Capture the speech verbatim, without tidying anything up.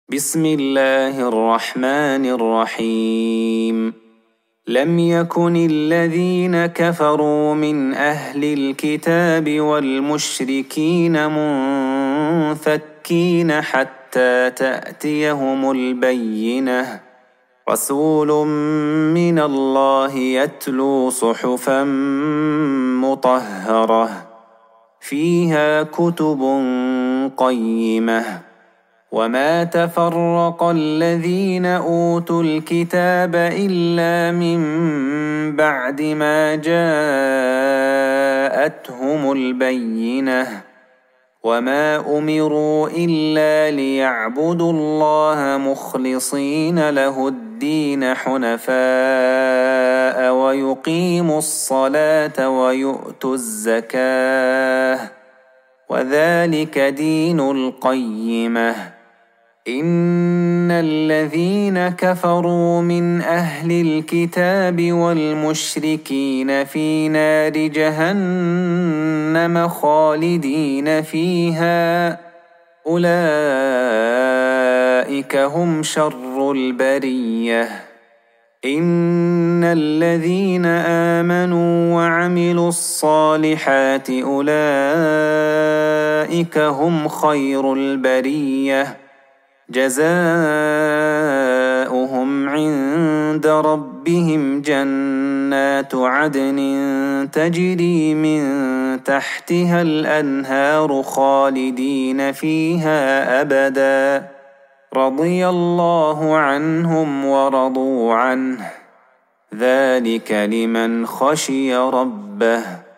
بسم الله الرحمن الرحيم. لم يكن الذين كفروا من أهل الكتاب والمشركين منفكين حتى تأتيهم البينة، رسول من الله يتلو صحفا مطهرة فيها كتب قيمة. وما تفرق الذين أوتوا الكتاب إلا من بعد ما جاءتهم البينة، وما أمروا إلا ليعبدوا الله مخلصين له الدين حنفاء ويقيموا الصلاة ويؤتوا الزكاة، وذلك دين القيمة. إن الذين كفروا من أهل الكتاب والمشركين في نار جهنم خالدين فيها، أولئك هم شر البرية. إن الذين آمنوا وعملوا الصالحات أولئك هم خير البرية، جزاؤهم عند ربهم جنات عدن تجري من تحتها الأنهار خالدين فيها أبدا، رضي الله عنهم ورضوا عنه، ذلك لمن خشي ربه.